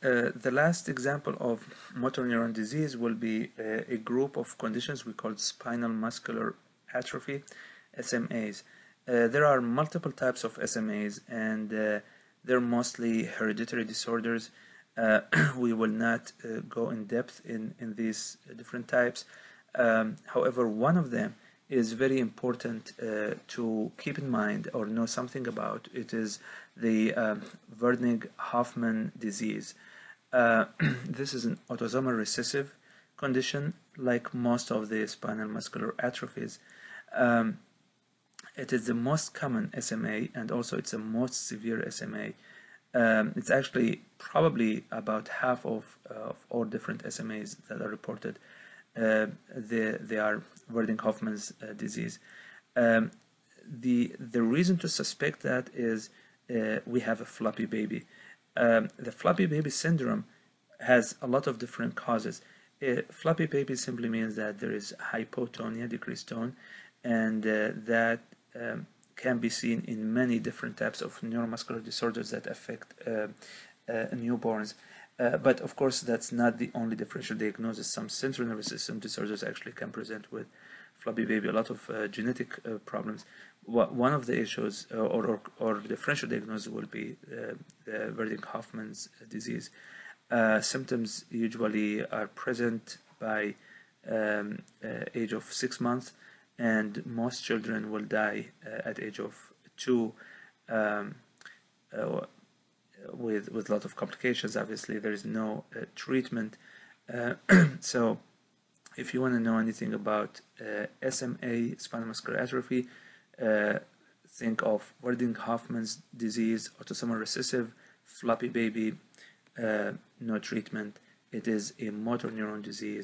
The last example of motor neuron disease will be a group of conditions we call spinal muscular atrophy, SMAs. There are multiple types of SMAs, and they're mostly hereditary disorders. We will not go in depth in these different types. However, one of them is very important to keep in mind or know something about. It is the Wernig-Hoffmann disease. This is an autosomal recessive condition, like most of the spinal muscular atrophies. It is the most common SMA, and also it's the most severe SMA. It's actually probably about half of all different SMAs that are reported. They are Wernig-Hoffmann's disease. The reason to suspect that is we have a floppy baby. The floppy baby syndrome has a lot of different causes. Floppy baby simply means that there is hypotonia, decreased tone, and that can be seen in many different types of neuromuscular disorders that affect newborns. But of course, that's not the only differential diagnosis. Some central nervous system disorders actually can present with floppy baby, a lot of genetic problems. One of the issues or differential diagnosis will be the Wernig-Hoffmann's disease. Symptoms usually are present by age of 6 months, and most children will die at age of 2 with a lot of complications. Obviously, there is no treatment. So if you want to know anything about SMA, spinal muscular atrophy, think of Wernig-Hoffmann's disease, autosomal recessive, floppy baby, no treatment. It is a motor neuron disease.